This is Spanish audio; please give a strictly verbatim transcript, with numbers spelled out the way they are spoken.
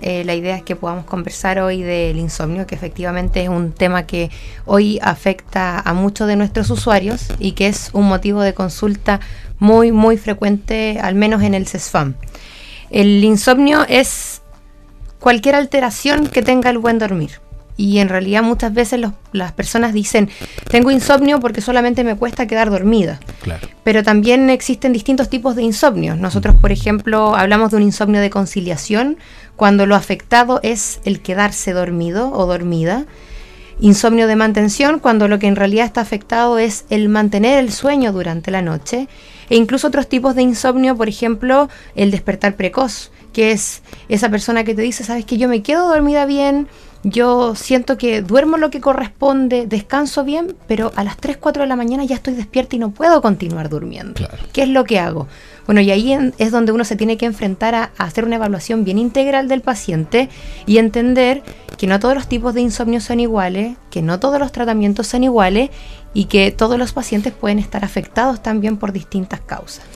eh, la idea es que podamos conversar hoy del insomnio, que efectivamente es un tema que hoy afecta a muchos de nuestros usuarios y que es un motivo de consulta muy, muy frecuente, al menos en el CESFAM. El insomnio es cualquier alteración que tenga el buen dormir. Y en realidad muchas veces los, las personas dicen, tengo insomnio porque solamente me cuesta quedar dormida. Claro. Pero también existen distintos tipos de insomnios. Nosotros, por ejemplo, hablamos de un insomnio de conciliación, cuando lo afectado es el quedarse dormido o dormida. Insomnio de mantención, cuando lo que en realidad está afectado es el mantener el sueño durante la noche. E incluso otros tipos de insomnio, por ejemplo, el despertar precoz, que es esa persona que te dice, sabes que yo me quedo dormida bien, yo siento que duermo lo que corresponde, descanso bien, pero a las tres, cuatro de la mañana ya estoy despierta y no puedo continuar durmiendo. Claro. ¿Qué es lo que hago? Bueno, y ahí en, es donde uno se tiene que enfrentar a, a hacer una evaluación bien integral del paciente y entender que no todos los tipos de insomnio son iguales, que no todos los tratamientos son iguales y que todos los pacientes pueden estar afectados también por distintas causas.